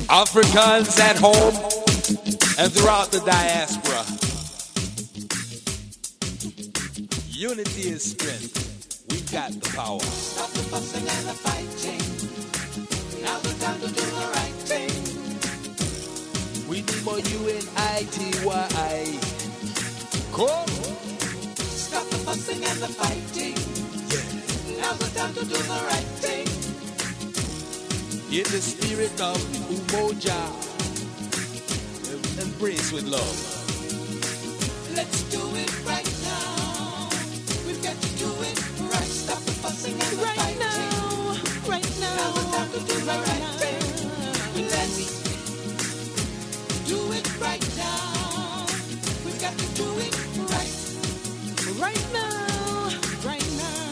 Africans at home and throughout the diaspora. Unity is strength. We've got the power. Stop the fussing and the fighting. Now's the time to do the right thing. We need more UNITY. Come. Stop the fussing and the fighting. Yeah. Now's the time to do the right thing. In the spirit of Umoja, embrace with love. Let's do it right now. We've got to do it right. Stop the fussing and the fighting. Right now. Now's the time to do the right thing. Let's do it right now. We've got to do it right. Right now. Right now.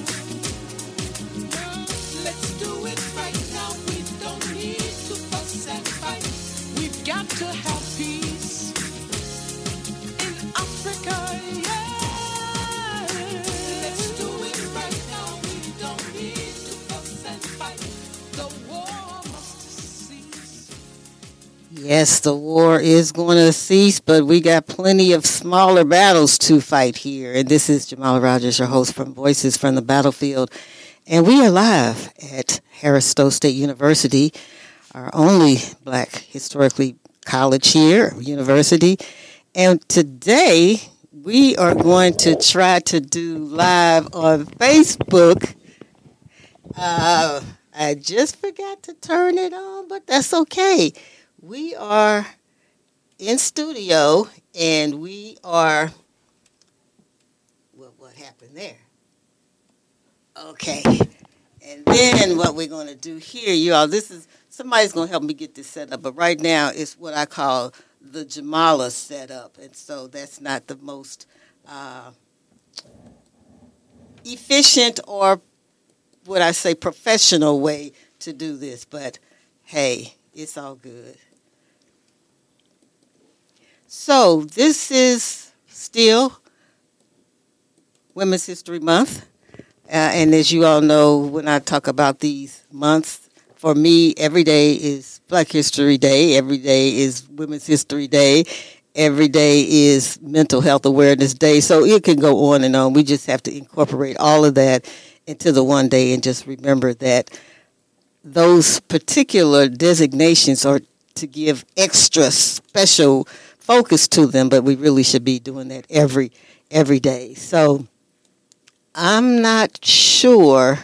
Let's do it right now. We don't need to fuss and fight. We've got to have peace in Africa, yeah. Let's do it right now. We don't need to fuss and fight. The war must cease. Yes, the war is going to cease, but we got plenty of smaller battles to fight here. And this is Jamala Rogers, your host from Voices from the Battlefield. And we are live at Harris Stowe State University, our only black historically college here, university. And today we are going to try to do live on Facebook. I just forgot to turn it on, but that's okay. We are in studio, and we are, well, what happened there? Okay. And then what we're going to do here, you all, somebody's going to help me get this set up, but right now it's what I call the Jamala setup, and so that's not the most efficient or, would I say, professional way to do this, but hey, it's all good. So this is still Women's History Month. And as you all know, when I talk about these months, for me, every day is Black History Day. Every day is Women's History Day. Every day is Mental Health Awareness Day. So it can go on and on. We just have to incorporate all of that into the one day and just remember that those particular designations are to give extra special focus to them, but we really should be doing that every day. So I'm not sure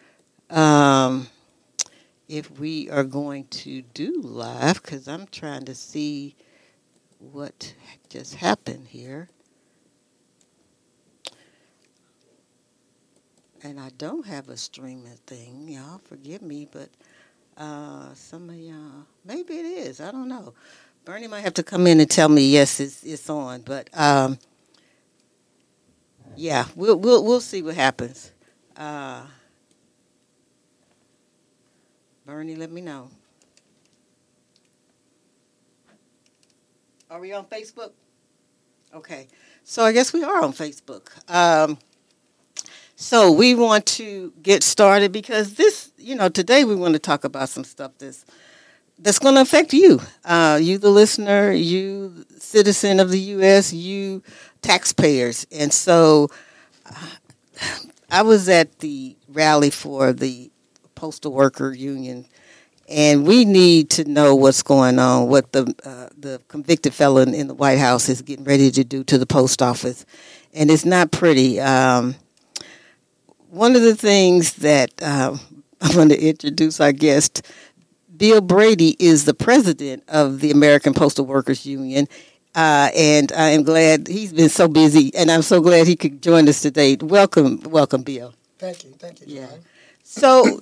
if we are going to do live because I'm trying to see what just happened here. And I don't have a streaming thing. Y'all forgive me, but some of y'all, maybe it is. I don't know. Bernie might have to come in and tell me, yes, it's on. But yeah, we'll see what happens. Bernie, let me know. Are we on Facebook? Okay. So I guess we are on Facebook. So we want to get started because today we want to talk about some stuff that's going to affect you. You, the listener, you, citizen of the U.S., you, taxpayers. And so I was at the rally for the Postal Worker Union, and we need to know what's going on, what the convicted felon in the White House is getting ready to do to the post office. And it's not pretty. One of the things that I'm going to introduce our guest, Bill Brady is the president of the American Postal Workers Union, and I am glad he's been so busy, and I'm so glad he could join us today. Welcome, Bill. Thank you, Yeah. John. So,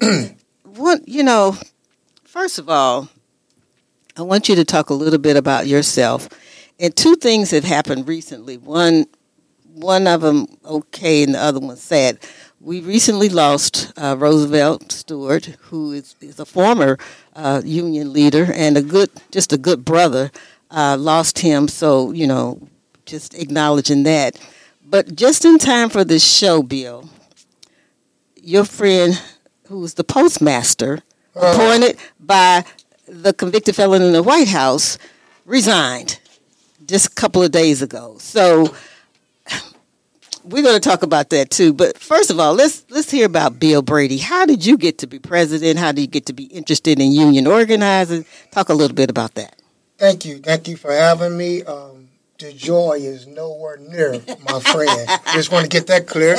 first of all, I want you to talk a little bit about yourself. And two things have happened recently. One of them okay, and the other one sad. We recently lost Roosevelt Stewart, who is a former union leader and a good brother. Lost him, so just acknowledging that. But just in time for this show, Bill, your friend, who was the postmaster, appointed by the convicted felon in the White House, resigned just a couple of days ago. So we're going to talk about that too. But first of all, let's hear about Bill Brady. How did you get to be president? How did you get to be interested in union organizing? Talk a little bit about that. Thank you. Thank you for having me. The joy is nowhere near my friend. Just want to get that clear.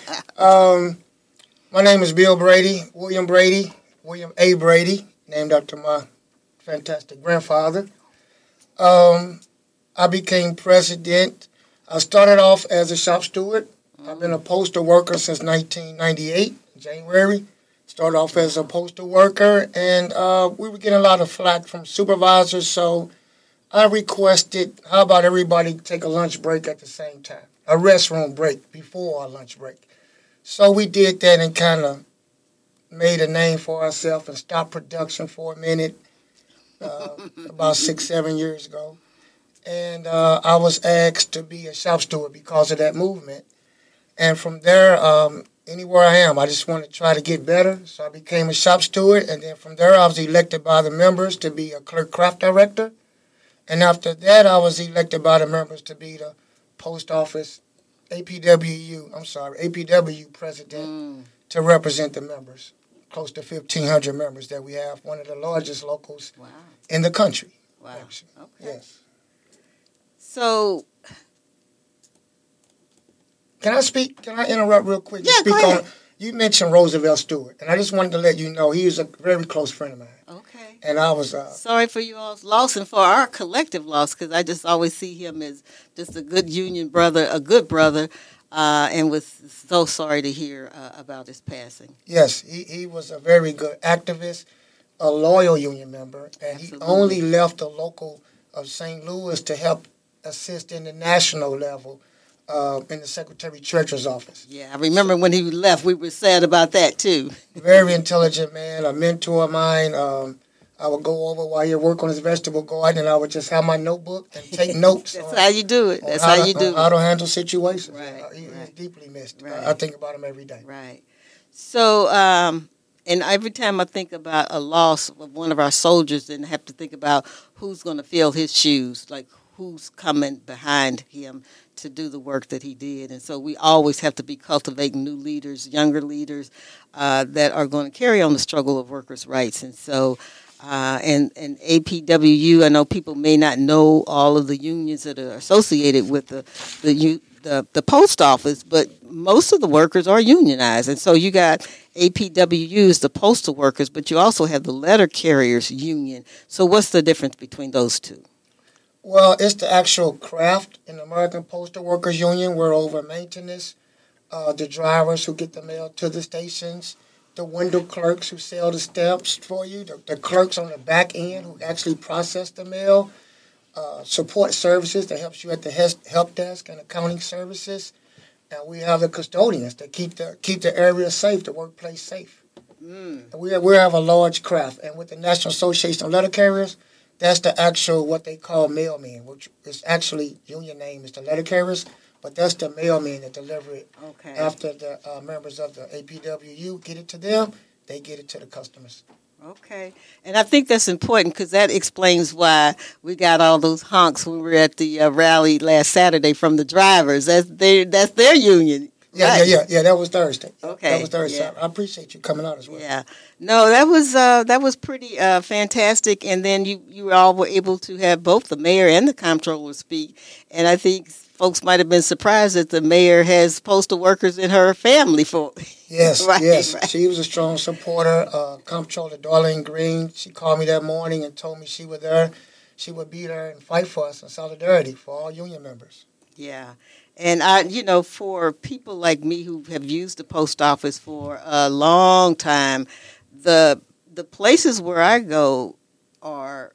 My name is Bill Brady, William A. Brady, named after my fantastic grandfather. I became president. I started off as a shop steward. I've been a postal worker since 1998, January. Started off as a postal worker, and we were getting a lot of flack from supervisors, so I requested, how about everybody take a lunch break at the same time? A restroom break before our lunch break. So we did that and kind of made a name for ourselves and stopped production for a minute about 6-7 years ago. And I was asked to be a shop steward because of that movement. And from there, anywhere I am, I just want to try to get better. So I became a shop steward. And then from there, I was elected by the members to be a clerk craft director. And after that, I was elected by the members to be the post office APW president to represent the members. Close to 1,500 members that we have, one of the largest locals in the country. Wow. Actually. Okay. Yes. So, Can I speak? Can I interrupt real quick? Yeah, Speak go ahead. on, you mentioned Roosevelt Stewart, and I just wanted to let you know he was a very close friend of mine. okay. And I was Sorry for you all's loss and for our collective loss, because I just always see him as just a good union brother, a good brother, and was so sorry to hear about his passing. yes, he was a very good activist, a loyal union member, and Absolutely. he only left the local of St. Louis to help assist in the national level in the Secretary Treasurer's office. Yeah, I remember when he left, we were sad about that too. Very intelligent man, a mentor of mine. I would go over while he work on his vegetable garden, and I would just have my notebook and take notes. That's on, how you do it. on That's how you to, do on how it. to handle situations. Right, He's right. deeply missed. Right. I think about him every day. Right. So, and every time I think about a loss of one of our soldiers, then I have to think about who's going to fill his shoes, like who's coming behind him to do the work that he did. And so we always have to be cultivating new leaders, younger leaders that are going to carry on the struggle of workers' rights. And so, and APWU, I know people may not know all of the unions that are associated with the post office, but most of the workers are unionized. And so you got APWUs, the postal workers, but you also have the letter carriers union. So what's the difference between those two? Well, it's the actual craft in the American Postal Workers Union. We're over maintenance, the drivers who get the mail to the stations, the window clerks who sell the stamps for you, the clerks on the back end who actually process the mail, support services that helps you at the help desk and accounting services, and we have the custodians that keep the area safe, the workplace safe. We have a large craft, and with the National Association of Letter Carriers, that's the actual what they call mailmen, which is actually union name is the letter carriers, but that's the mailmen that deliver it Okay. after the members of the APWU get it to them, they get it to the customers. Okay. And I think that's important because that explains why we got all those honks when we were at the rally last Saturday from the drivers. That's their union. Yeah, Right. yeah. That was Thursday. Okay, That was Thursday. yeah. I appreciate you coming out as well. Yeah, no, that was pretty fantastic. And then you all were able to have both the mayor and the comptroller speak. And I think folks might have been surprised that the mayor has postal workers in her family for. Yes, Right, yes. right. She was a strong supporter. Comptroller Darlene Green, she called me that morning and told me she was there. She would be there and fight for us in solidarity for all union members. Yeah. And for people like me who have used the post office for a long time, the places where I go are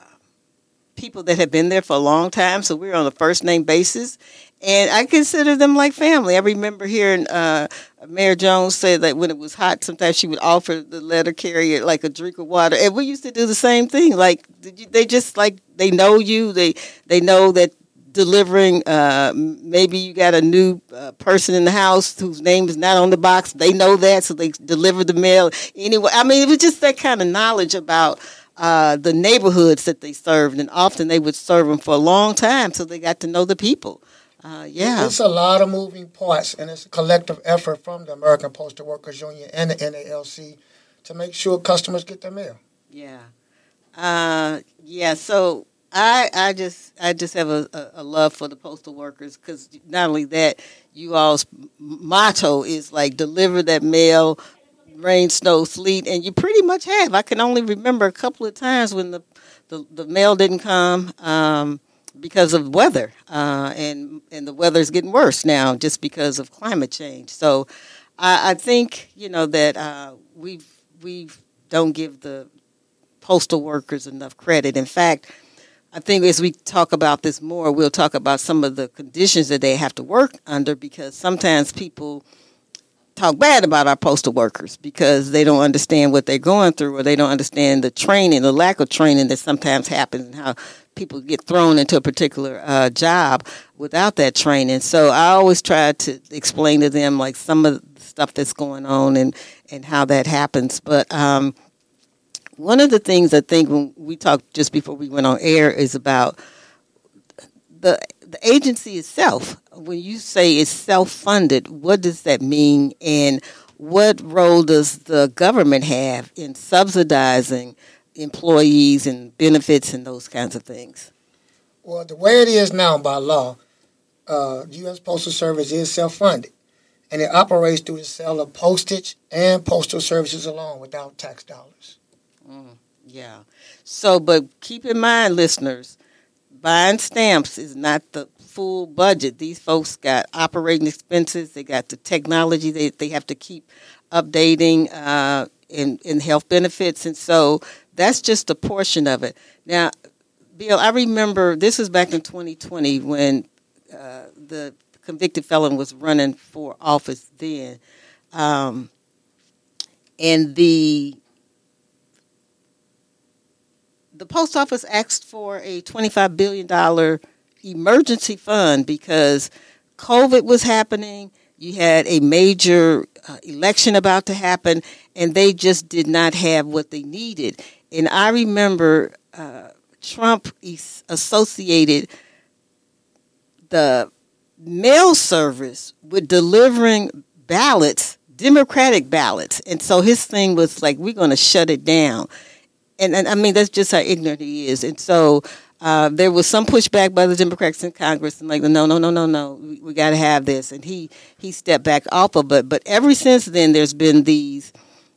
people that have been there for a long time. So we're on a first name basis, and I consider them like family. I remember hearing Mayor Jones say that when it was hot, sometimes she would offer the letter carrier like a drink of water, and we used to do the same thing. Like they just like they know you, they know that. Delivering, maybe you got a new person in the house whose name is not on the box. They know that, so they deliver the mail anyway. I mean, it was just that kind of knowledge about the neighborhoods that they served, and often they would serve them for a long time, so they got to know the people. Yeah. It's a lot of moving parts, and it's a collective effort from the American Postal Workers Union and the NALC to make sure customers get their mail. Yeah. Yeah. So I just have a love for the postal workers, because not only that, you all's motto is like deliver that mail, rain, snow, sleet, and you pretty much have. I can only remember a couple of times when the mail didn't come because of weather, and the weather's getting worse now just because of climate change. So I think that we don't give the postal workers enough credit. In fact, I think as we talk about this more, we'll talk about some of the conditions that they have to work under, because sometimes people talk bad about our postal workers because they don't understand what they're going through, or they don't understand the training, the lack of training that sometimes happens, and how people get thrown into a particular job without that training. So I always try to explain to them like some of the stuff that's going on and how that happens. But one of the things I think when we talked just before we went on air is about the agency itself. When you say it's self-funded, what does that mean, and what role does the government have in subsidizing employees and benefits and those kinds of things? Well, the way it is now by law, U.S. Postal Service is self-funded, and it operates through the sale of postage and postal services alone without tax dollars. Yeah. So, but keep in mind, listeners, buying stamps is not the full budget. These folks got operating expenses. They got the technology they have to keep updating in health benefits. And so that's just a portion of it. Now, Bill, I remember this was back in 2020 when the convicted felon was running for office then. And the post office asked for a $25 billion emergency fund because COVID was happening. You had a major election about to happen, and they just did not have what they needed. And I remember Trump associated the mail service with delivering ballots, Democratic ballots. And so his thing was like, we're going to shut it down. And I mean, that's just how ignorant he is. And so there was some pushback by the Democrats in Congress, and like, no, we got to have this. And he stepped back off of it. But ever since then, there's been these,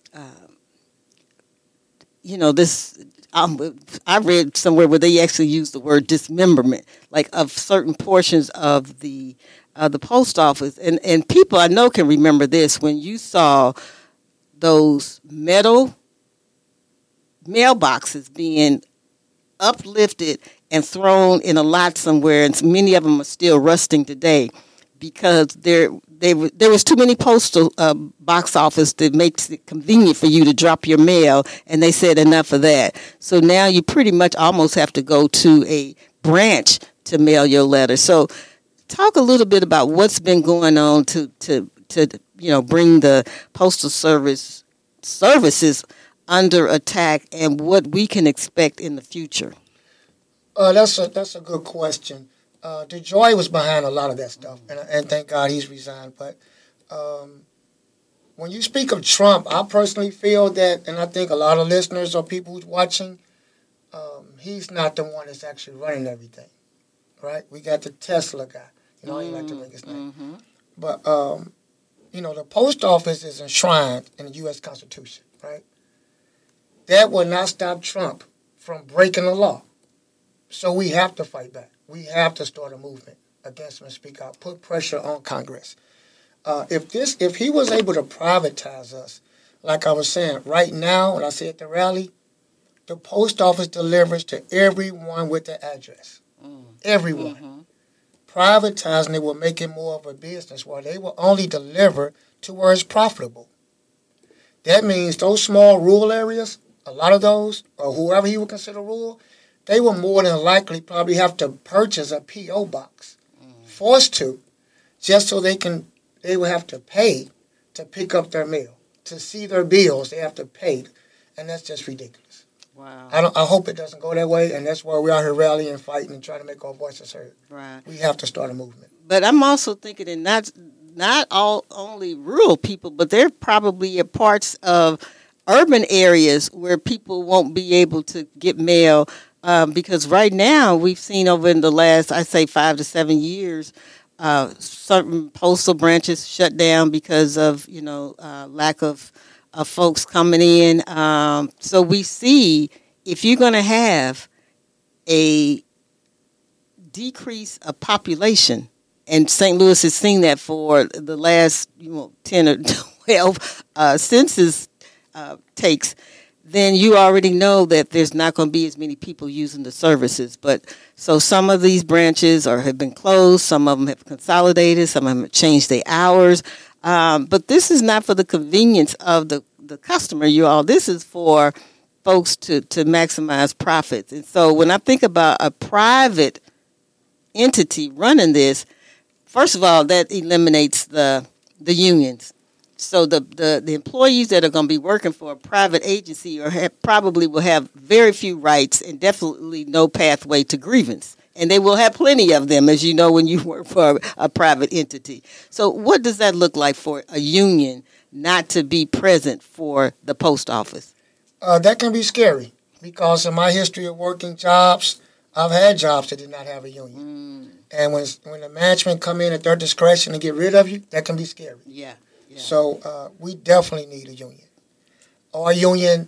this. I read somewhere where they actually used the word dismemberment, like of certain portions of the post office. And people I know can remember this when you saw those metal mailboxes being uplifted and thrown in a lot somewhere, and many of them are still rusting today because there was too many postal box office that makes it convenient for you to drop your mail, and they said enough of that. So now you pretty much almost have to go to a branch to mail your letter. So talk a little bit about what's been going on to bring the postal services under attack, and what we can expect in the future. That's a good question. DeJoy was behind a lot of that stuff, and thank God he's resigned. But when you speak of Trump, I personally feel that, and I think a lot of listeners or people who's watching, he's not the one that's actually running everything, right? We got the Tesla guy. I like to make his name. Mm-hmm. But, the post office is enshrined in the U.S. Constitution, right? That will not stop Trump from breaking the law. So we have to fight back. We have to start a movement against him and speak out, put pressure on Congress. If he was able to privatize us, like I was saying, right now, when I say at the rally, the post office delivers to everyone with the address. Everyone. Mm-hmm. Privatizing it will make it more of a business where they will only deliver to where it's profitable. That means those small rural areas, a lot of those, or whoever he would consider rural, they will more than likely probably have to purchase a P.O. box, forced to, just so they will have to pay to pick up their mail. To see their bills, they have to pay, and that's just ridiculous. Wow. I hope it doesn't go that way, and that's why we're out here rallying and fighting and trying to make our voices heard. Right. We have to start a movement. But I'm also thinking, and not all only rural people, but there probably are parts of urban areas where people won't be able to get mail because right now we've seen over in the last, I say, 5 to 7 years, certain postal branches shut down because of lack of folks coming in. So we see if you're going to have a decrease of population, and St. Louis has seen that for the last 10 or 12 census takes, then you already know that there's not going to be as many people using the services. But so some of these branches have been closed, some of them have consolidated, some of them have changed their hours. But this is not for the convenience of the customer, you all. This is for folks to maximize profits. And so when I think about a private entity running this, first of all, that eliminates the unions. So the employees that are going to be working for a private agency probably will have very few rights and definitely no pathway to grievance. And they will have plenty of them, as you know, when you work for a private entity. So what does that look like for a union not to be present for the post office? That can be scary because in my history of working jobs, I've had jobs that did not have a union. And when the management come in at their discretion to get rid of you, that can be scary. Yeah. So we definitely need a union. Our union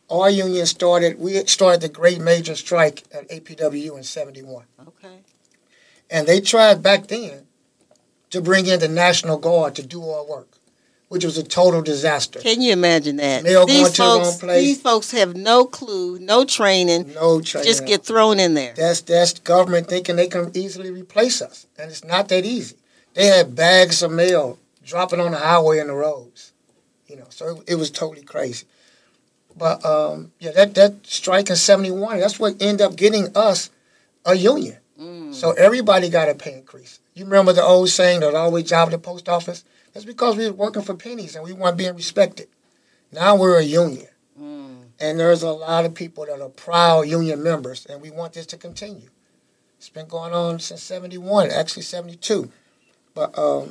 started the great major strike at APWU in 71. Okay. And they tried back then to bring in the National Guard to do our work, which was a total disaster. Can you imagine that? They all going to the wrong place. These folks have no clue, no training. Just get thrown in there. That's government thinking they can easily replace us. And it's not that easy. They had bags of mail dropping on the highway and the roads. So it was totally crazy. But that strike in 71, that's what ended up getting us a union. So everybody got a pay increase. You remember the old saying that always job at the post office? That's because we were working for pennies and we weren't being respected. Now we're a union. And there's a lot of people that are proud union members, and we want this to continue. It's been going on since 71, actually 72. But,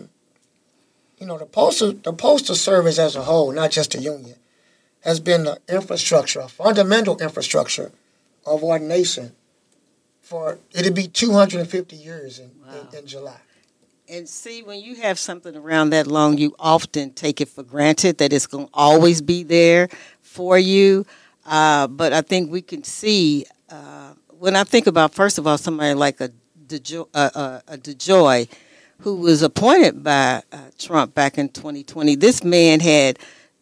the postal service as a whole, not just the union, has been the infrastructure, a fundamental infrastructure of our nation it'll be 250 years in July. And see, when you have something around that long, you often take it for granted that it's going to always be there for you. But I think we can see, when I think about, first of all, somebody like a DeJoy, who was appointed by Trump back in 2020, this man had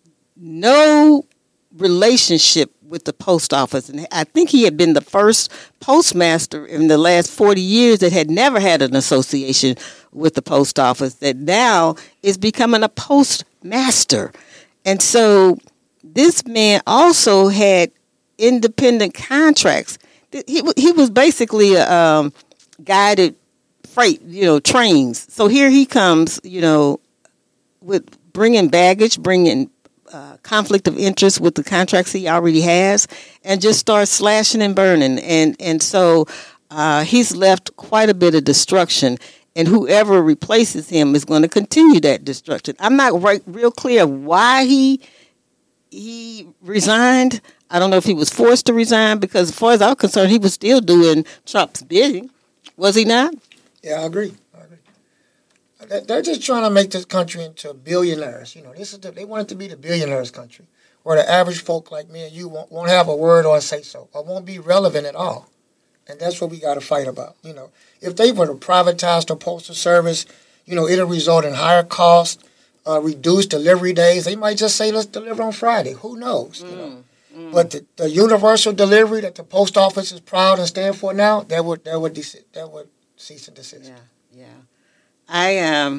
no relationship with the post office. And I think he had been the first postmaster in the last 40 years that had never had an association with the post office, that now is becoming a postmaster. And so this man also had independent contracts. He was basically a guided freight, trains. So here he comes, with bringing baggage, bringing conflict of interest with the contracts he already has, and just starts slashing and burning. And so he's left quite a bit of destruction, and whoever replaces him is going to continue that destruction. I'm not real clear why he resigned. I don't know if he was forced to resign, because as far as I'm concerned, he was still doing Trump's bidding. Was he not? Yeah, I agree. They're just trying to make this country into billionaires. They want it to be the billionaires' country, where the average folk like me and you won't have a word or a say-so, or won't be relevant at all. And that's what we got to fight about. If they were to privatize the postal service, it'll result in higher costs, reduced delivery days. They might just say, let's deliver on Friday. Who knows? But the universal delivery that the post office is proud and stand for now, that would cease and desist. Yeah. I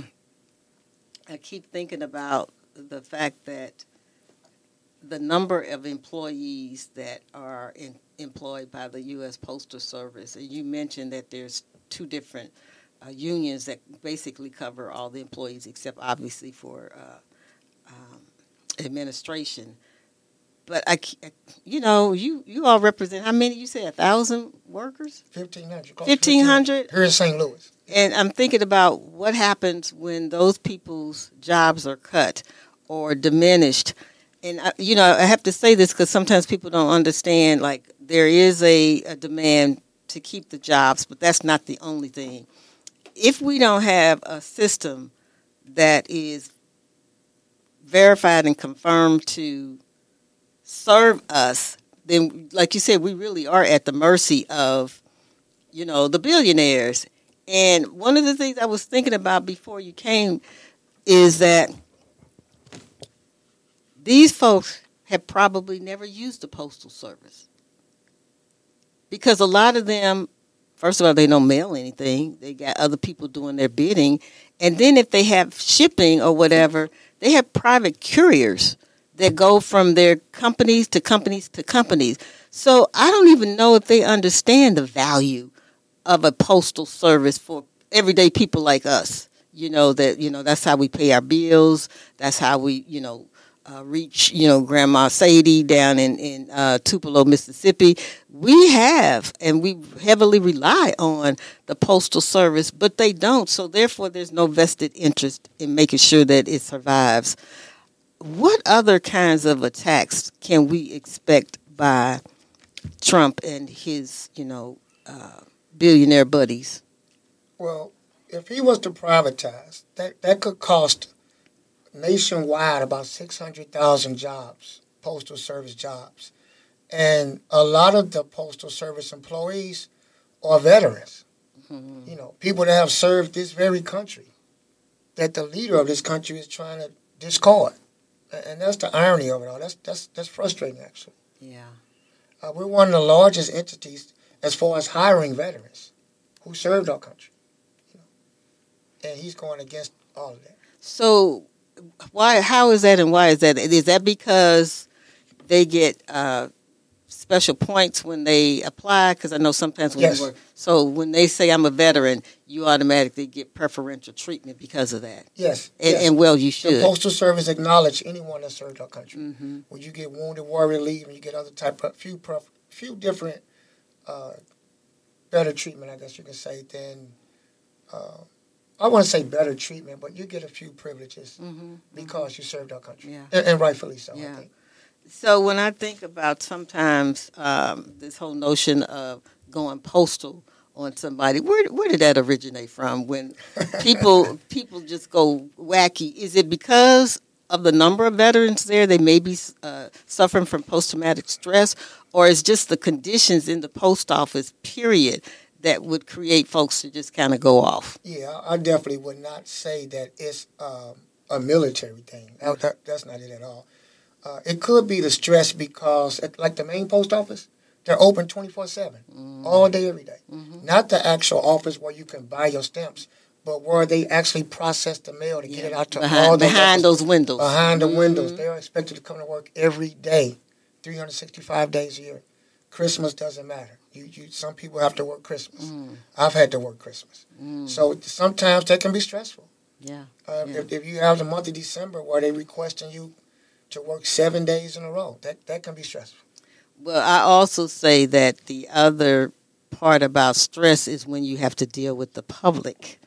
keep thinking about the fact that the number of employees that are employed by the U.S. Postal Service, and you mentioned that there's two different unions that basically cover all the employees except obviously for administration. but you all represent how many? You said 1,000 workers, 1,500. 1,500 here in St. Louis. And I'm thinking about what happens when those people's jobs are cut or diminished. And I have to say this because sometimes people don't understand. Like there is a demand to keep the jobs, but that's not the only thing. If we don't have a system that is verified and confirmed to serve us, then, like you said, we really are at the mercy of, the billionaires. And one of the things I was thinking about before you came is that these folks have probably never used the Postal Service. Because a lot of them, first of all, they don't mail anything. They got other people doing their bidding. And then if they have shipping or whatever, they have private couriers that go from their companies to companies to companies. So I don't even know if they understand the value of a postal service for everyday people like us. That's how we pay our bills. That's how we, reach, Grandma Sadie down in Tupelo, Mississippi. We have, and we heavily rely on the Postal Service, but they don't. So therefore, there's no vested interest in making sure that it survives. What other kinds of attacks can we expect by Trump and his, billionaire buddies? Well, if he was to privatize, that could cost nationwide about 600,000 jobs, Postal Service jobs. And a lot of the Postal Service employees are veterans. Mm-hmm. People that have served this very country, that the leader of this country is trying to discard. And that's the irony of it all. That's frustrating, actually. Yeah. We're one of the largest entities as far as hiring veterans who served our country. And he's going against all of that. So how is that and why is that? Is that because they get special points when they apply? Because I know sometimes when yes. you work. So when they say I'm a veteran, you automatically get preferential treatment because of that. Yes. And well, you should. The Postal Service acknowledge anyone that served our country. Mm-hmm. When you get wounded warrior leave and you get other type of few different better treatment, I guess you could say, than I want to say better treatment, but you get a few privileges because you served our country. Yeah. And rightfully so, yeah. I think. So when I think about sometimes this whole notion of going postal on somebody, where did that originate from? When people just go wacky, is it because of the number of veterans there? They may be suffering from post-traumatic stress, or is just the conditions in the post office, period, that would create folks to just kind of go off? Yeah, I definitely would not say that it's a military thing. That's not it at all. It could be the stress because, like the main post office, they're open 24/7, all day, every day. Mm-hmm. Not the actual office where you can buy your stamps, but where they actually process the mail to get it out to all the behind those windows. Behind the windows. They are expected to come to work every day, 365 days a year. Christmas doesn't matter. Some people have to work Christmas. I've had to work Christmas. So sometimes that can be stressful. Yeah. If you have the month of December where they're requesting you to work 7 days in a row, that can be stressful. Well, I also say that the other part about stress is when you have to deal with the public.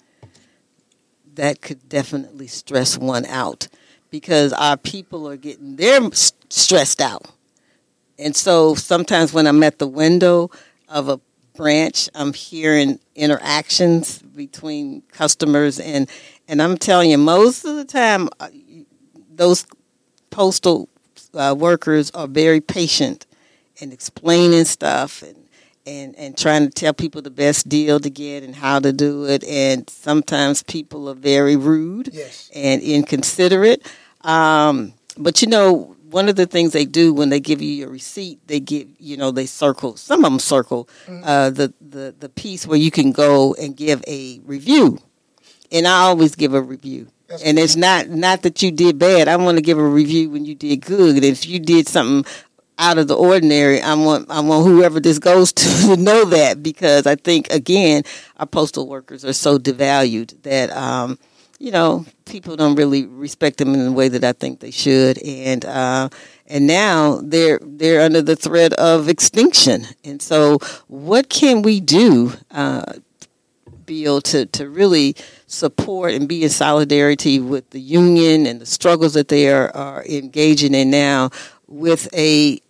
That could definitely stress one out because our people are getting stressed out. And so sometimes when I'm at the window of a branch, I'm hearing interactions between customers. And I'm telling you, most of the time, those postal workers are very patient and explaining stuff and trying to tell people the best deal to get and how to do it. And sometimes people are very rude and inconsiderate. But, one of the things they do when they give you your receipt, they they circle, some of them circle the piece where you can go and give a review. And I always give a review. And it's not that you did bad. I want to give a review when you did good. And if you did something out of the ordinary, I want whoever this goes to know that, because I think, again, our postal workers are so devalued that, people don't really respect them in the way that I think they should. And and now they're under the threat of extinction. And so, what can we do, Bill, to really support and be in solidarity with the union and the struggles that they are engaging in now, with a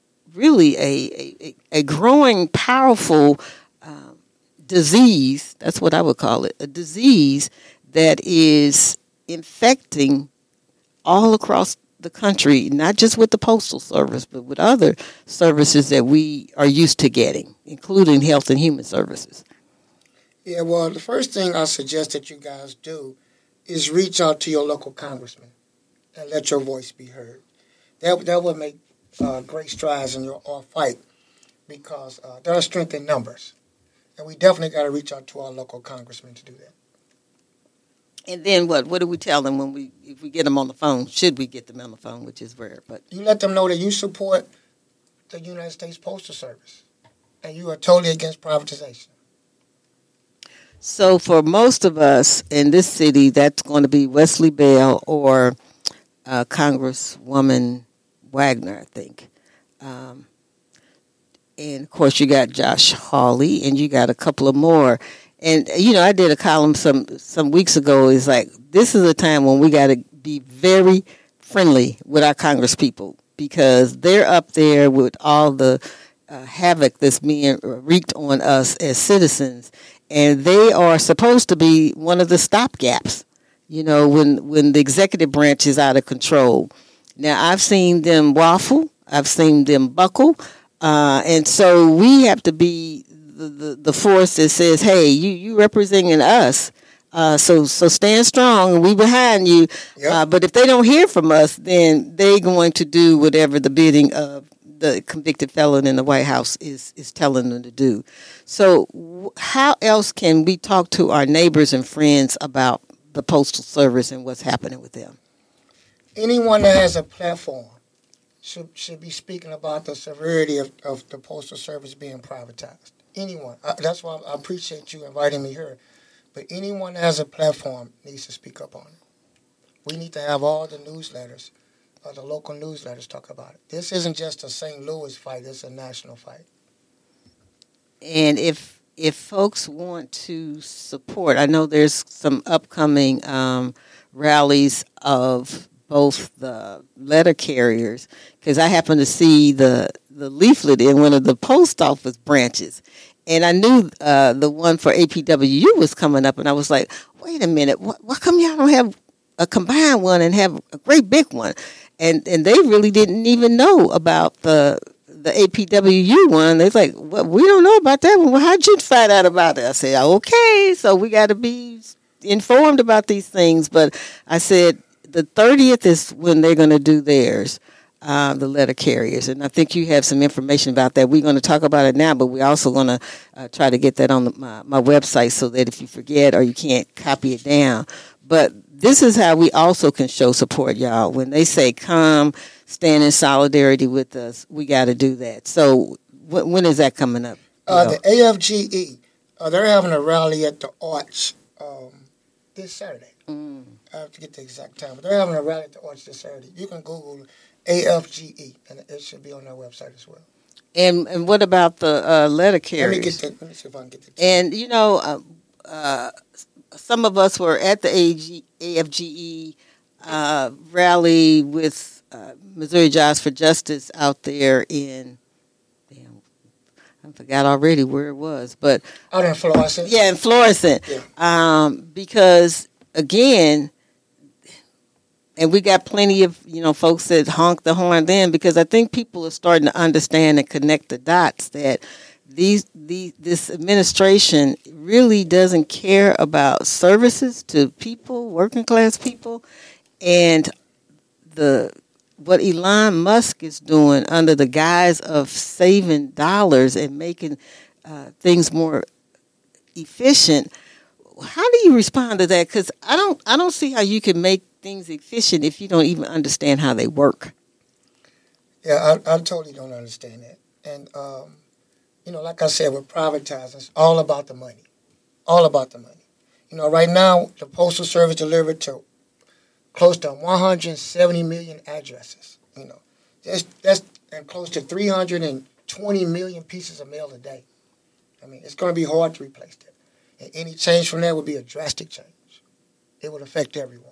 growing, powerful disease? That's what I would call it, a disease that is infecting all across the country, not just with the Postal Service, but with other services that we are used to getting, including Health and Human Services. Yeah, well, the first thing I suggest that you guys do is reach out to your local congressman and let your voice be heard. That would make great strides in your fight, because there are strength in numbers. And we definitely got to reach out to our local congressman to do that. And then what? What do we tell them if we get them on the phone? Should we get them on the phone, which is rare, but You let them know that you support the United States Postal Service and you are totally against privatization. so for most of us in this city, that's going to be Wesley Bell or Congresswoman Wagner, I think. And of course, you got Josh Hawley, and you got a couple of more. And I did a column some weeks ago. It's like, this is a time when we got to be very friendly with our Congress people, because they're up there with all the havoc that's being wreaked on us as citizens, and they are supposed to be one of the stopgaps. When the executive branch is out of control. Now, I've seen them waffle. I've seen them buckle. And so we have to be the force that says, hey, you representing us. So stand strong, and we behind you. Yep. But if they don't hear from us, then they're going to do whatever the bidding of the convicted felon in the White House is telling them to do. So how else can we talk to our neighbors and friends about the Postal Service and what's happening with them? Anyone that has a platform should be speaking about the severity of the Postal Service being privatized. Anyone. That's why I appreciate you inviting me here. But anyone that has a platform needs to speak up on it. We need to have all the newsletters, the local newsletters, talk about it. This isn't just a St. Louis fight. It's a national fight. And if folks want to support, I know there's some upcoming rallies of both the letter carriers, because I happened to see the leaflet in one of the post office branches, and I knew the one for APWU was coming up, and I was like, wait a minute, why come y'all don't have a combined one and have a great big one? And they really didn't even know about the APWU one. They're like, well, we don't know about that one. Well, how'd you find out about it? I said, okay, so we got to be informed about these things. But I said, the 30th is when they're going to do theirs, the letter carriers. And I think you have some information about that. We're going to talk about it now, but we're also going to try to get that on my website, so that if you forget or you can't copy it down. But this is how we also can show support, y'all. When they say come, stand in solidarity with us, we got to do that. So when is that coming up? The AFGE, they're having a rally at the Arch this Saturday. I have to get the exact time, but they're having a rally at the Arch this Saturday. You can Google AFGE, and it should be on their website as well. And what about the letter carriers? Let me see if I can get the And, some of us were at the AFGE rally with Missouri Jobs for Justice out there in, I forgot already where it was, but out in Florissant. Yeah, in Florissant. Yeah. Because again, and we got plenty of folks that honk the horn then, because I think people are starting to understand and connect the dots that this administration really doesn't care about services to people, working class people, and what Elon Musk is doing under the guise of saving dollars and making things more efficient. How do you respond to that? Because I don't see how you can make things efficient if you don't even understand how they work. Yeah, I totally don't understand that. And like I said, with privatizing, it's all about the money. All about the money. Right now, the Postal Service delivered to close to 170 million addresses. That's and close to 320 million pieces of mail a day. I mean, it's going to be hard to replace that. And any change from that would be a drastic change. It would affect everyone.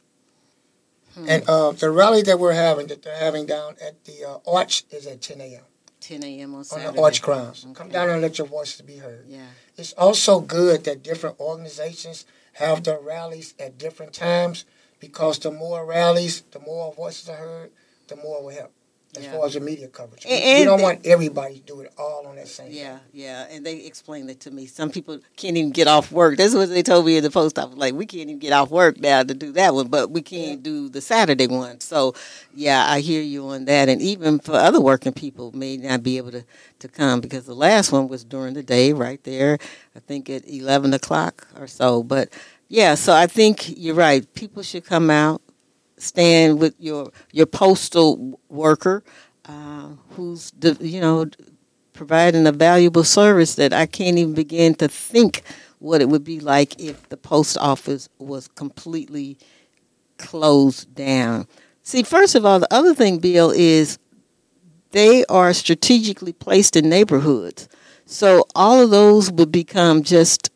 And the rally that they're having down at the Arch is at 10 a.m. 10 a.m. on Saturday. On the Arch grounds. Okay. Come down and let your voices be heard. Yeah. It's also good that different organizations have their rallies at different times, because the more rallies, the more voices are heard, the more it will help as far as the media coverage. We don't want everybody to do it all on that same day. Yeah, and they explained it to me. Some people can't even get off work. That's what they told me in the post office. Like, we can't even get off work now to do that one, but we can't do the Saturday one. So, yeah, I hear you on that. And even for other working people may not be able to come, because the last one was during the day right there, I think at 11 o'clock or so. But, yeah, so I think you're right. People should come out. Stand with your postal worker, who's providing a valuable service that I can't even begin to think what it would be like if the post office was completely closed down. See, first of all, the other thing, Bill, is they are strategically placed in neighborhoods, so all of those would become just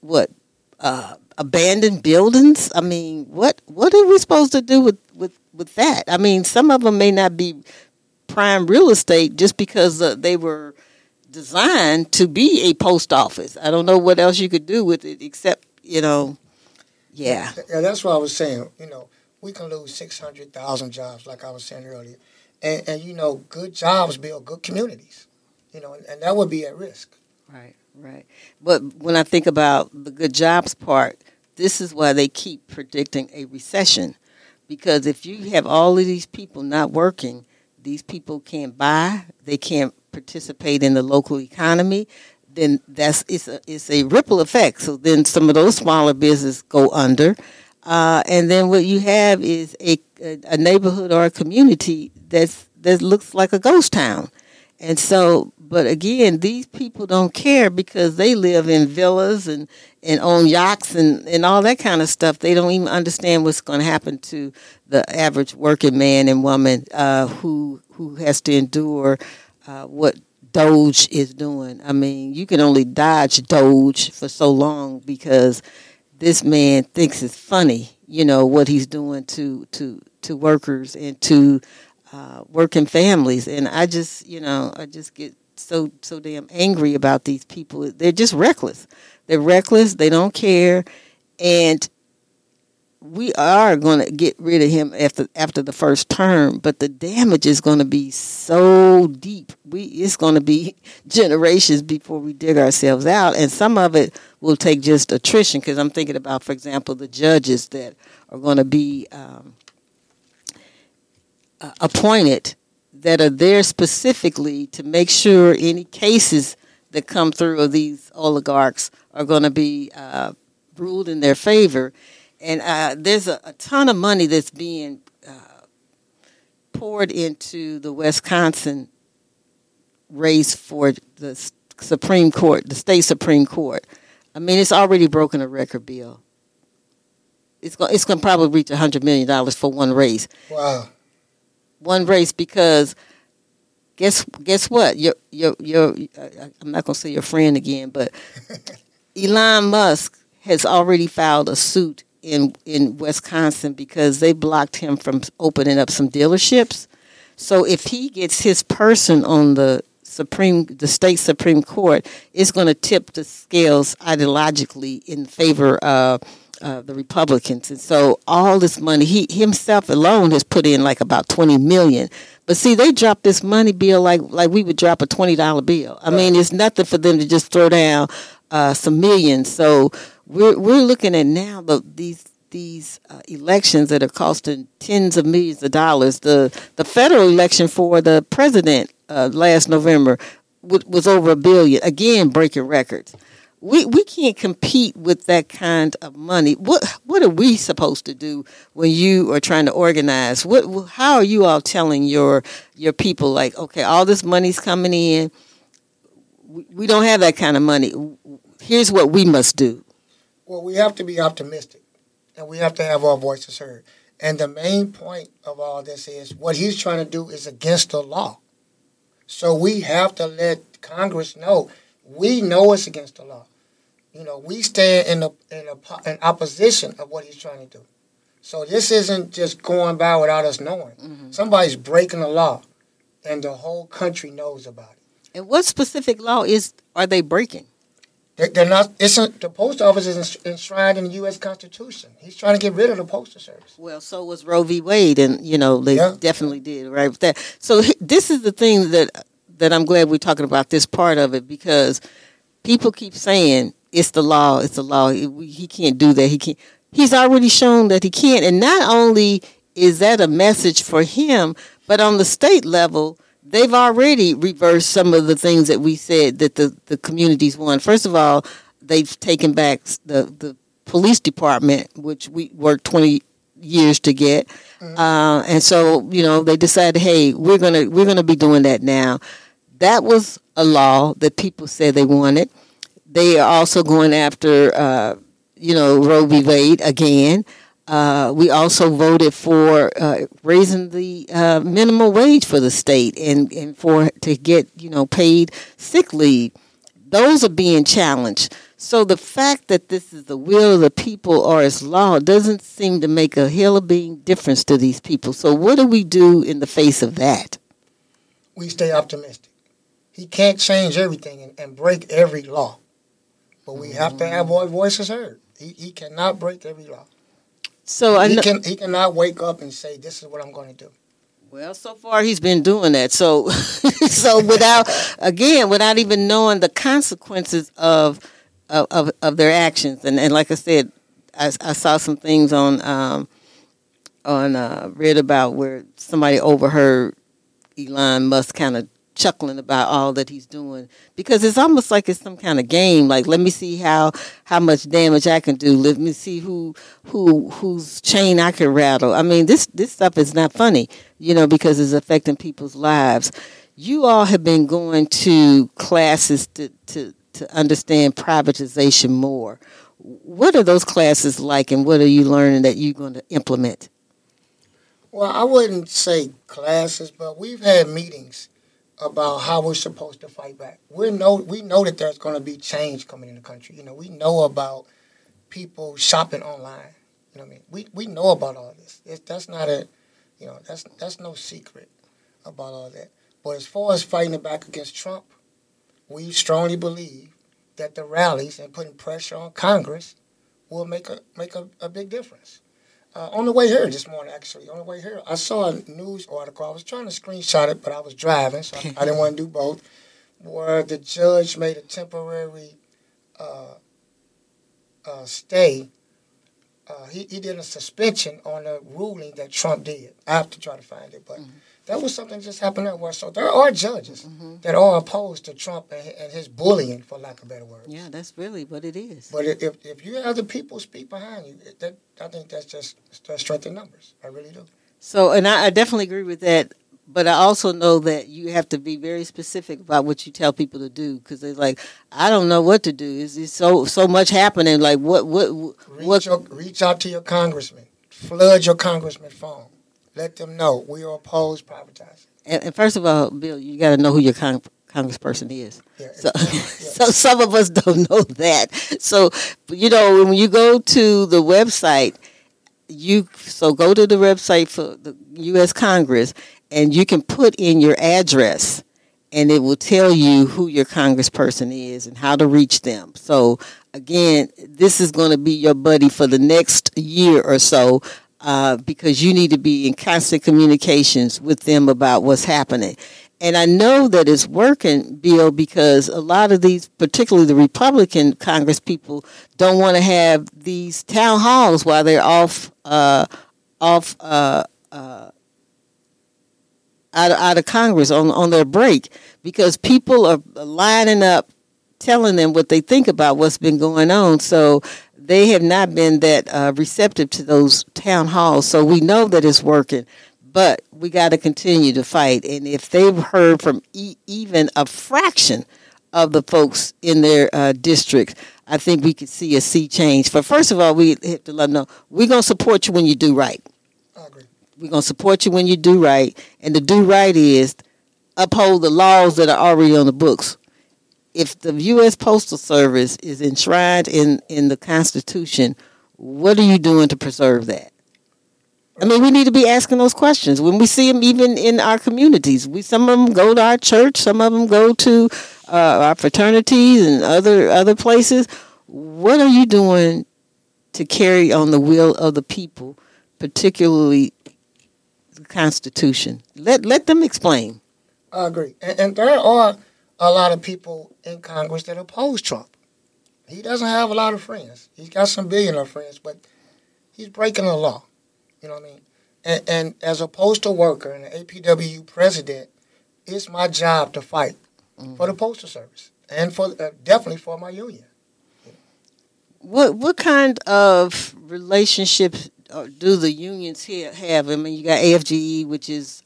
abandoned buildings. I mean, what are we supposed to do with that? I mean, some of them may not be prime real estate just because they were designed to be a post office. I don't know what else you could do with it except, Yeah, that's what I was saying. We can lose 600,000 jobs, like I was saying earlier. And good jobs build good communities, and that would be at risk. Right. But when I think about the good jobs part, this is why they keep predicting a recession. Because if you have all of these people not working, these people can't buy, they can't participate in the local economy, then it's a ripple effect. So then some of those smaller businesses go under. And then what you have is a neighborhood or a community that looks like a ghost town. And so, but again, these people don't care because they live in villas and own yachts and all that kind of stuff. They don't even understand what's going to happen to the average working man and woman who has to endure what Doge is doing. I mean, you can only dodge Doge for so long because this man thinks it's funny, what he's doing to workers and to working families. And I just get so damn angry about these people. They're just reckless. They're reckless. They don't care. And we are going to get rid of him after the first term, but the damage is going to be so deep. It's going to be generations before we dig ourselves out. And some of it will take just attrition, because I'm thinking about, for example, the judges that are going to be appointed, that are there specifically to make sure any cases that come through of these oligarchs are going to be ruled in their favor. And there's a ton of money that's being poured into the Wisconsin race for the Supreme Court, the state Supreme Court. I mean, it's already broken a record, Bill. It's going to probably reach $100 million for one race. Wow. One race, because guess what? Your I'm not going to say your friend again, but Elon Musk has already filed a suit in Wisconsin because they blocked him from opening up some dealerships. So if he gets his person on the state Supreme Court, it's going to tip the scales ideologically in favor of the Republicans. And so all this money, he himself alone has put in like about $20 million. But see, they dropped this money bill like we would drop a $20 bill. I mean, it's nothing for them to just throw down some millions. So we're looking at now these elections that are costing tens of millions of dollars. The federal election for the president last November was over $1 billion, again breaking records. We can't compete with that kind of money. What are we supposed to do when you are trying to organize? How are you all telling your people, like, okay, all this money's coming in, we don't have that kind of money. Here's what we must do. Well, we have to be optimistic, and we have to have our voices heard. And the main point of all this is what he's trying to do is against the law. So we have to let Congress know. We know it's against the law. You know, we stand in opposition of what he's trying to do. So this isn't just going by without us knowing. Mm-hmm. Somebody's breaking the law, and the whole country knows about it. And what specific law are they breaking? They're not. The post office is enshrined in the U.S. Constitution. He's trying to get rid of the postal service. Well, so was Roe v. Wade, and they definitely did right with that. So this is the thing that I'm glad we're talking about this part of it, because people keep saying it's the law. It's the law. He can't do that. He can't. He's already shown that he can't. And not only is that a message for him, but on the state level, they've already reversed some of the things that we said that the communities want. First of all, they've taken back the police department, which we worked 20 years to get. Mm-hmm. And so, they decided, hey, we're gonna be doing that now. That was a law that people said they wanted. They are also going after Roe v. Wade again. We also voted for raising the minimum wage for the state and to get paid sick leave. Those are being challenged. So the fact that this is the will of the people or its law doesn't seem to make a hill of bean difference to these people. So what do we do in the face of that? We stay optimistic. He can't change everything and break every law, but we have to have our voices heard. He cannot break every law. So he cannot wake up and say, "This is what I'm going to do." Well, so far he's been doing that. So without even knowing the consequences of their actions, and like I said, I saw some things on read about where somebody overheard Elon Musk kind of chuckling about all that he's doing, because it's almost like it's some kind of game. Like, let me see how much damage I can do. Let me see whose chain I can rattle. I mean, this stuff is not funny, because it's affecting people's lives. You all have been going to classes to understand privatization more. What are those classes like, and what are you learning that you're going to implement? Well, I wouldn't say classes, but we've had meetings about how we're supposed to fight back. We know that there's going to be change coming in the country. We know about people shopping online. You know what I mean? We know about all this. That's not that's no secret about all that. But as far as fighting back against Trump, we strongly believe that the rallies and putting pressure on Congress will make a big difference. On the way here this morning, I saw a news article. I was trying to screenshot it, but I was driving, so I didn't want to do both, where the judge made a temporary stay. He did a suspension on a ruling that Trump did. I have to try to find it, but that was something that just happened everywhere. So there are judges that are opposed to Trump and his bullying, for lack of better words. Yeah, that's really what it is. But if you have the people speak behind you, I think that's just strength in numbers. I really do. So, and I definitely agree with that. But I also know that you have to be very specific about what you tell people to do, because they're like, I don't know what to do. It's so much happening. Like what? Reach out to your congressman. Flood your congressman's phone. Let them know we are opposed privatizing. And first of all, Bill, you got to know who your congressperson is. Yeah, so some of us don't know that. So when you go to the website, go to the website for the U.S. Congress, and you can put in your address, and it will tell you who your congressperson is and how to reach them. So, again, this is going to be your buddy for the next year or so, because you need to be in constant communications with them about what's happening. And I know that it's working, Bill, because a lot of these, particularly the Republican Congress people, don't want to have these town halls while they're out of Congress on their break, because people are lining up telling them what they think about what's been going on. So they have not been that receptive to those town halls. So we know that it's working, but we got to continue to fight. And if they've heard from even a fraction of the folks in their district, I think we could see a sea change. But first of all, we have to let them know we're going to support you when you do right. we're going to support you when you do right. And the do right is uphold the laws that are already on the books. If the U.S. Postal Service is enshrined in the Constitution, what are you doing to preserve that? I mean, we need to be asking those questions when we see them, even in our communities. Some of them go to our church, some of them go to our fraternities and other places. What are you doing to carry on the will of the people, particularly the Constitution? Let them explain. I agree. And there are a lot of people in Congress that oppose Trump. He doesn't have a lot of friends. He's got some billionaire friends, but he's breaking the law. You know what I mean? And as a postal worker and an APWU president, it's my job to fight for the Postal Service and for definitely for my union. What kind of relationships do the unions here have? I mean, you got AFGE, which is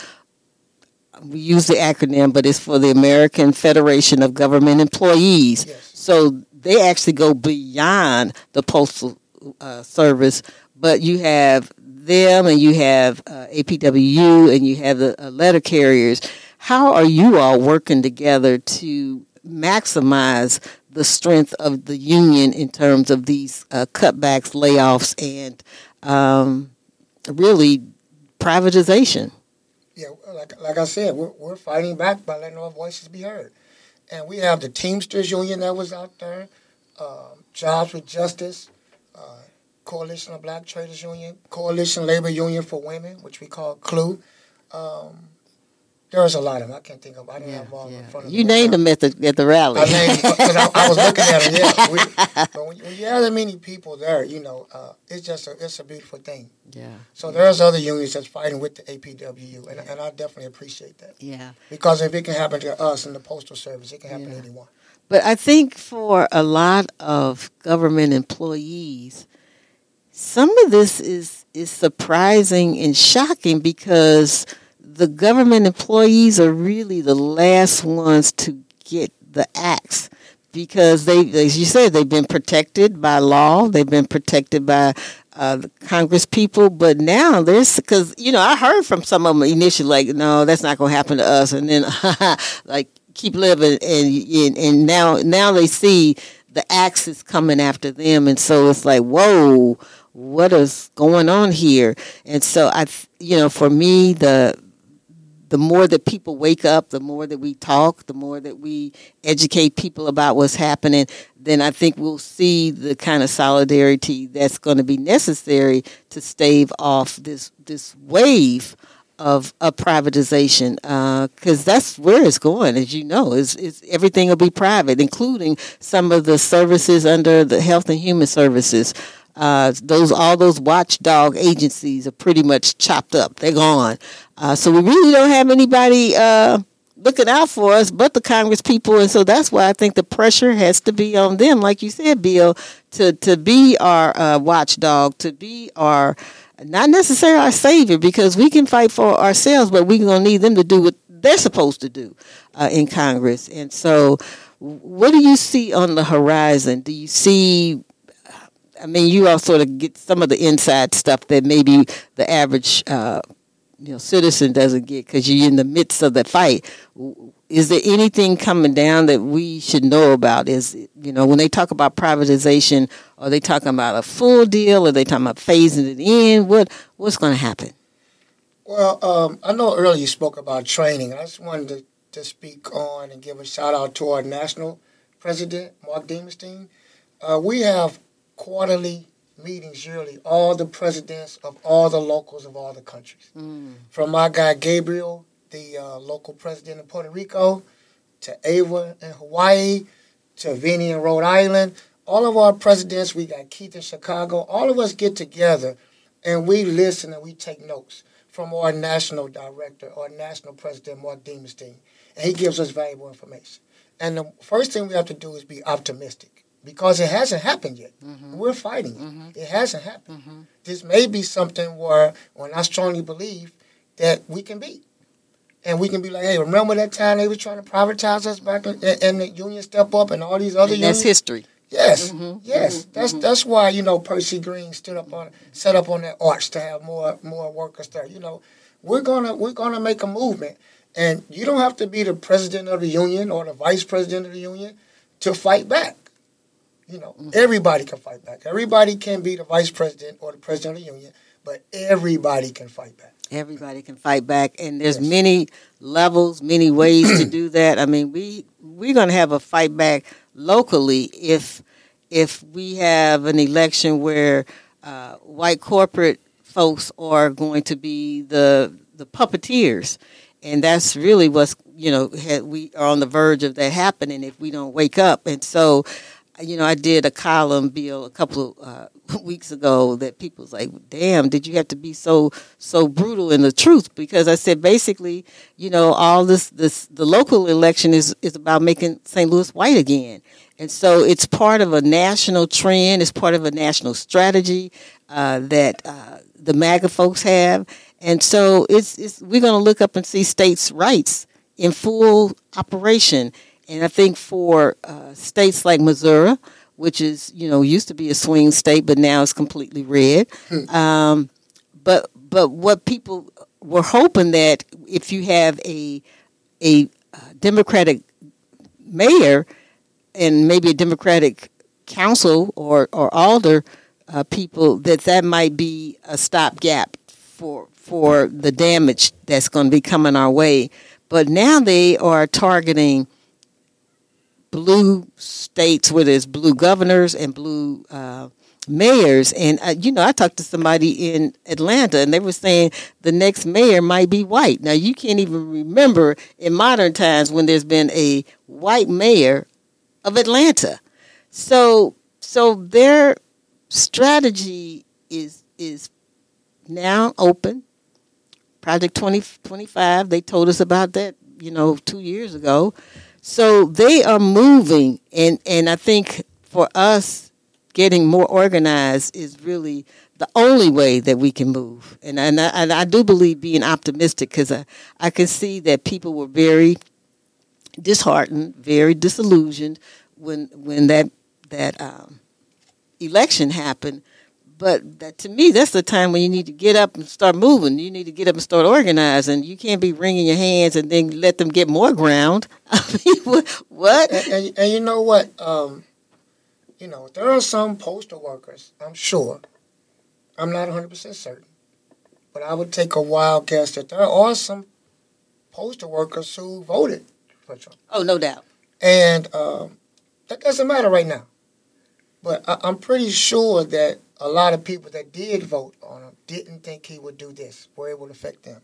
we use the acronym, but it's for the American Federation of Government Employees. Yes. So they actually go beyond the Postal Service, but you have them and you have APWU and you have the letter carriers. How are you all working together to maximize the strength of the union in terms of these cutbacks, layoffs, and really privatization? Yeah, like I said, we're fighting back by letting our voices be heard. And we have the Teamsters Union that was out there, Jobs with Justice, Coalition of Black Traders Union, Coalition Labor Union for Women, which we call CLU. There's a lot of them. I can't think of. I didn't have them all in front of me. You named them at the rally. I named them because I was looking at them. Yeah, but when you have that many people there, it's a beautiful thing. Yeah. So there's other unions that's fighting with the APWU, and I definitely appreciate that. Yeah. Because if it can happen to us in the Postal Service, it can happen to anyone. But I think for a lot of government employees, some of this is surprising and shocking because the government employees are really the last ones to get the axe because they, as you said, they've been protected by law, they've been protected by the Congress people, but now because I heard from some of them initially like, no, that's not going to happen to us, and then like keep living, and now they see the axe is coming after them, and so it's like, whoa, what is going on here? And so for me, the more that people wake up, the more that we talk, the more that we educate people about what's happening, then I think we'll see the kind of solidarity that's going to be necessary to stave off this wave of privatization, because that's where it's going, as you know. Is everything will be private, including some of the services under the Health and Human Services. All those watchdog agencies are pretty much chopped up. They're gone. So we really don't have anybody looking out for us but the Congress people. And so that's why I think the pressure has to be on them, like you said, Bill, to be our watchdog, to be our, not necessarily our savior, because we can fight for ourselves, but we're going to need them to do what they're supposed to do in Congress. And so what do you see on the horizon? Do you see... I mean, you all sort of get some of the inside stuff that maybe the average, citizen doesn't get because you're in the midst of the fight. Is there anything coming down that we should know about? When they talk about privatization, are they talking about a full deal? Are they talking about phasing it in? What's going to happen? Well, I know earlier you spoke about training. I just wanted to speak on and give a shout out to our national president, Mark Diemenstein. We have quarterly meetings yearly, all the presidents of all the locals of all the countries. From my guy Gabriel, the local president of Puerto Rico, to Ava in Hawaii, to Vinny in Rhode Island. All of our presidents, we got Keith in Chicago, all of us get together and we listen and we take notes from our national director, our national president, Mark Diemenstein. And he gives us valuable information. And the first thing we have to do is be optimistic. Because it hasn't happened yet. We're fighting it. It hasn't happened. This may be something where I strongly believe that we can beat. And we can be like, hey, remember that time they were trying to privatize us back and the union step up and all these other unions? That's history. Yes, yes. That's why Percy Green set up on that arch to have more workers there. We're gonna make a movement, and you don't have to be the president of the union or the vice president of the union to fight back. Everybody can fight back. Everybody can be the vice president or the president of the union, but everybody can fight back. Everybody can fight back, and there's many levels, many ways to do that. I mean, we're going to have a fight back locally if we have an election where white corporate folks are going to be the puppeteers, and that's really what's we are on the verge of that happening if we don't wake up. And so, I did a column, Bill, a couple of weeks ago that people was like, damn, did you have to be so brutal in the truth? Because I said, basically, all the local election is about making St. Louis white again. And so it's part of a national trend. It's part of a national strategy that the MAGA folks have. And so we're going to look up and see states' rights in full operation. And I think for states like Missouri, which is, used to be a swing state, but now it's completely red. But what people were hoping that if you have a Democratic mayor and maybe a Democratic council or alder people, that might be a stopgap for the damage that's going to be coming our way. But now they are targeting blue states where there's blue governors and blue mayors. And, I talked to somebody in Atlanta, and they were saying the next mayor might be white. Now, you can't even remember in modern times when there's been a white mayor of Atlanta. So their strategy is now open. Project 2025, they told us about that, 2 years ago. So they are moving, and I think for us, getting more organized is really the only way that we can move. And I do believe being optimistic, because I can see that people were very disheartened, very disillusioned when that election happened. But to me, that's the time when you need to get up and start moving. You need to get up and start organizing. You can't be wringing your hands and then let them get more ground. I mean, what? And you know what? There are some postal workers, I'm sure. I'm not 100% certain. But I would take a wild guess that there are some postal workers who voted for Trump. Oh, no doubt. And that doesn't matter right now. But I'm pretty sure that a lot of people that did vote on him didn't think he would do this, where it would affect them.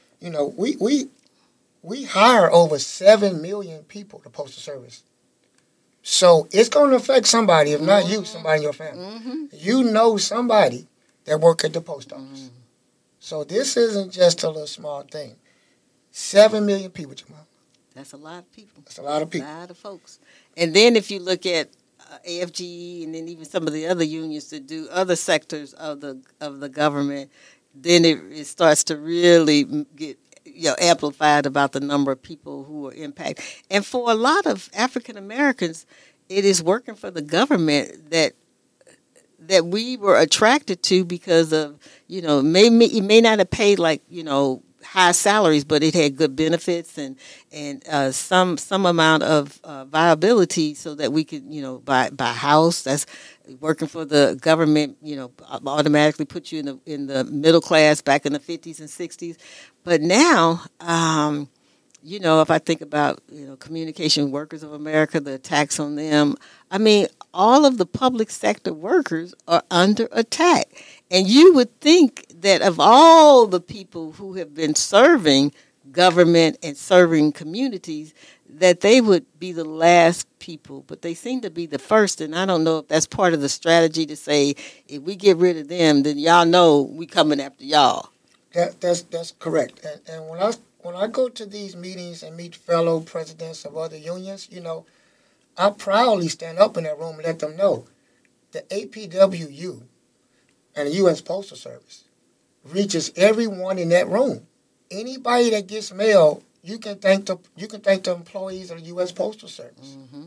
We hire over 7 million people, the Postal Service. So it's going to affect somebody, if not you, somebody in your family. Mm-hmm. You know somebody that work at the post office. Mm-hmm. So this isn't just a little small thing. 7 million people, Jamal. That's a lot of people. That's a lot of people. A lot of folks. And then if you look at AFGE and then even some of the other unions that do other sectors of the government, then it starts to really get amplified about the number of people who are impacted. And for a lot of African Americans, it is working for the government that we were attracted to because of it may not have paid high salaries, but it had good benefits and some amount of viability so that we could buy a house. That's working for the government. Automatically put you in the middle class back in the 50s and 60s. But now, if I think about Communication Workers of America, the attacks on them, I mean, all of the public sector workers are under attack. And you would think that of all the people who have been serving government and serving communities, that they would be the last people, but they seem to be the first. And I don't know if that's part of the strategy to say, if we get rid of them, then y'all know we coming after y'all. That's correct. And when I go to these meetings and meet fellow presidents of other unions, I proudly stand up in that room and let them know the APWU and the U.S. Postal Service reaches everyone in that room. Anybody that gets mail, you can thank the employees of the U.S. Postal Service. Mm-hmm.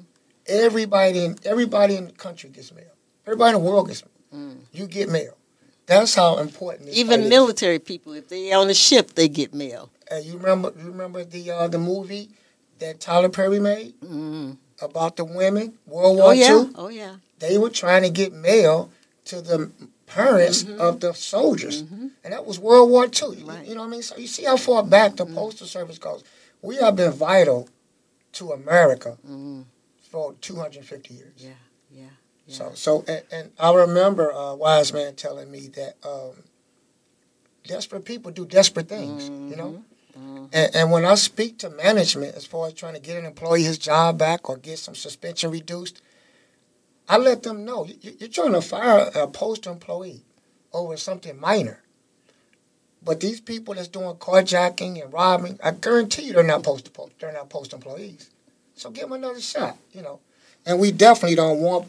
Everybody in the country gets mail. Everybody in the world gets mail. You get mail. That's how important this Even fight military people, if they on a ship, they get mail. is. You remember the movie that Tyler Perry made about the women, World War II? Oh, yeah. They were trying to get mail to the parents of the soldiers. And that was World War II. Right. You know what I mean? So you see how far back the Postal Service goes. We have been vital to America for 250 years. Yeah. And I remember a wise man telling me that desperate people do desperate things, you know? And when I speak to management as far as trying to get an employee his job back or get some suspension reduced, I let them know, you're trying to fire a postal employee over something minor. But these people that's doing carjacking and robbing, I guarantee you they're not postal employees. So give them another shot, you know. And we definitely don't want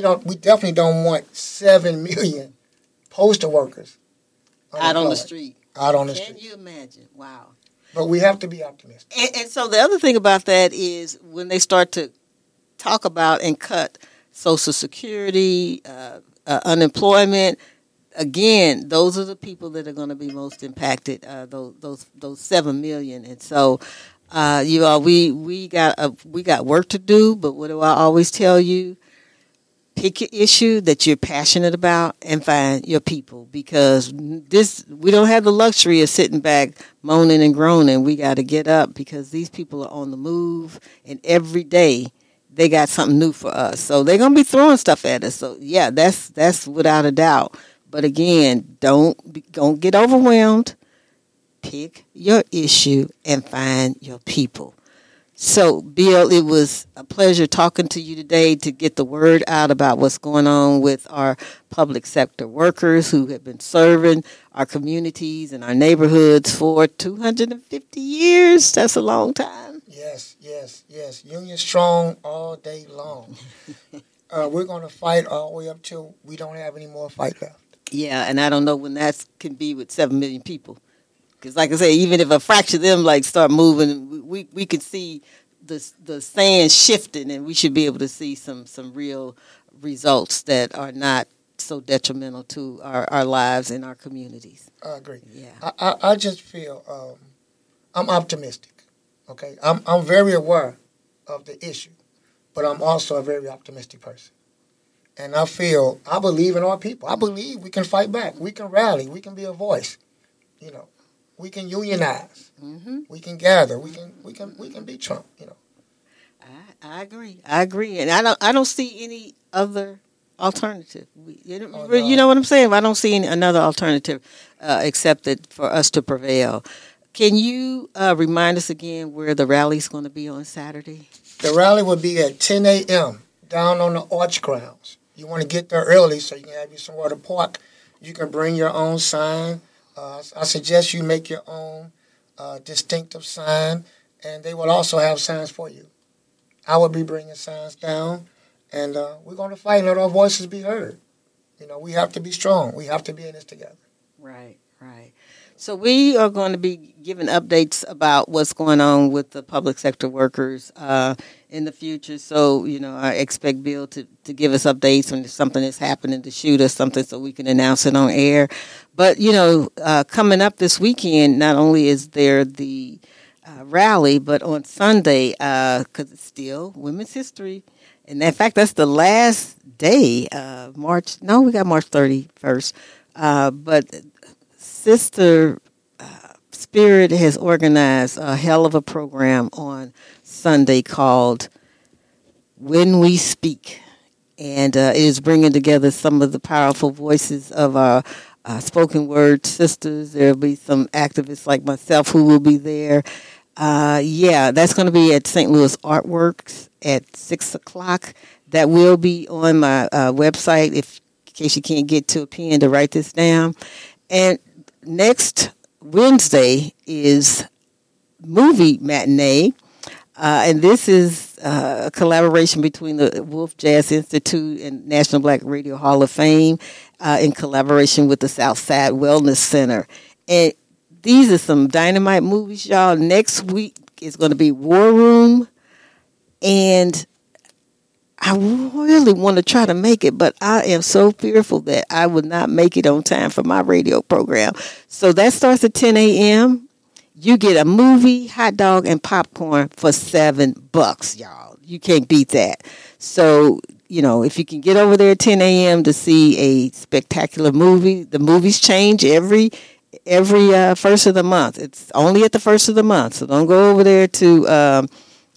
7 million postal workers Out on the unemployed. street. Out on the Can street. you imagine? Wow. But we have to be optimistic. And so the other thing about that is when they start to talk about and cut Social Security, unemployment, again, those are the people that are going to be most impacted. Those 7 million, and so you all, we got work to do. But what do I always tell you? Pick your issue that you're passionate about and find your people, because we don't have the luxury of sitting back moaning and groaning. We got to get up because these people are on the move, and every day they got something new for us. So they're going to be throwing stuff at us. So yeah, that's without a doubt. But again, don't get overwhelmed. Pick your issue and find your people. So, Bill, it was a pleasure talking to you today to get the word out about what's going on with our public sector workers who have been serving our communities and our neighborhoods for 250 years. That's a long time. Yes. Union strong all day long. We're going to fight all the way up till we don't have any more fight left. Yeah, and I don't know when that can be with 7 million people. Because, like I say, even if a fraction of them start moving, we could see the sand shifting, and we should be able to see some real results that are not so detrimental to our lives and our communities. I agree. Yeah. I just feel I'm optimistic. Okay, I'm very aware of the issue, but I'm also a very optimistic person, and I believe in our people. I believe we can fight back. We can rally. We can be a voice. You know. We can unionize. We can gather. We can beat Trump. You know. I agree, and I don't see any other alternative. You know what I'm saying? I don't see another alternative except that for us to prevail. Can you remind us again where the rally's going to be on Saturday? The rally will be at 10 a.m. down on the Arch grounds. You want to get there early so you can have you somewhere to park. You can bring your own sign. I suggest you make your own distinctive sign, and they will also have signs for you. I will be bringing signs down, and we're going to fight and let our voices be heard. You know, we have to be strong. We have to be in this together. Right. So we are going to be giving updates about what's going on with the public sector workers in the future. So, you know, I expect Bill to give us updates when something is happening, to shoot us something so we can announce it on air. But, you know, coming up this weekend, not only is there the rally, but on Sunday, because it's still Women's History. And in fact, that's the last day of March. No, we got March 31st. But Sister Spirit has organized a hell of a program on Sunday called When We Speak. And it is bringing together some of the powerful voices of our spoken word sisters. There will be some activists like myself who will be there. That's going to be at St. Louis Artworks at 6 o'clock. That will be on my website in case you can't get to a pen to write this down. And next Wednesday is movie matinee, and this is a collaboration between the Wolf Jazz Institute and National Black Radio Hall of Fame in collaboration with the Southside Wellness Center. And these are some dynamite movies, y'all. Next week is going to be War Room and I really want to try to make it, but I am so fearful that I would not make it on time for my radio program. So that starts at 10 a.m. You get a movie, hot dog, and popcorn for $7, y'all. You can't beat that. So, if you can get over there at 10 a.m. to see a spectacular movie, the movies change every first of the month. It's only at the first of the month, so don't go over there to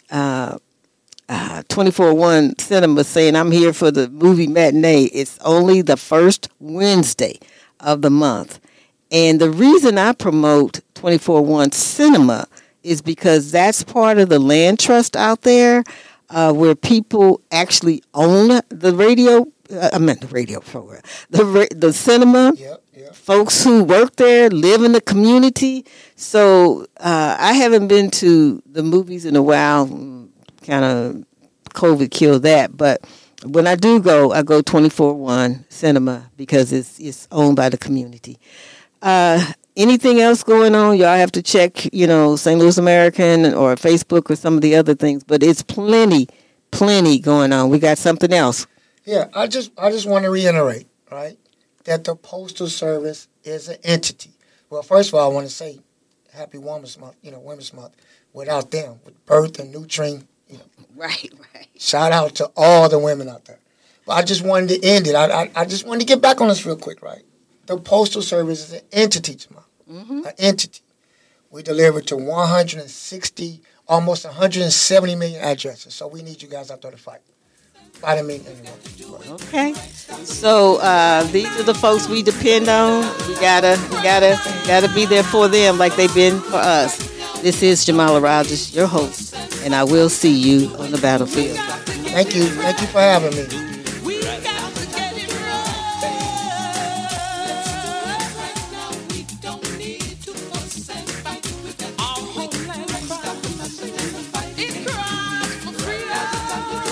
24-1 Cinema saying I'm here for the movie matinee. It's only the first Wednesday of the month. And the reason I promote 24-1 Cinema is because that's part of the land trust out there where people actually own the radio. The radio program, the cinema. Yep. Folks who work there live in the community. So I haven't been to the movies in a while. Kind of COVID killed that. But when I do go, I go 24-1 Cinema because it's owned by the community. Anything else going on? Y'all have to check, St. Louis American or Facebook or some of the other things. But it's plenty going on. We got something else. Yeah, I just want to reiterate, right, that the Postal Service is an entity. Well, first of all, I want to say Happy Women's Month, Women's Month. Without them, with Birth and Nutrien, Right. Shout out to all the women out there. But I just wanted to end it. I just wanted to get back on this real quick, right? The Postal Service is an entity, Jamal. An entity. We deliver to 160, almost 170 million addresses. So we need you guys out there to fight. Fight me anyway. Okay. So these are the folks we depend on. We gotta be there for them like they've been for us. This is Jamala Rogers, your host, and I will see you on the battlefield. Thank you for having me. We got to get it right. We don't need to fuss and fight. Our homeland cries. It cries for freedom.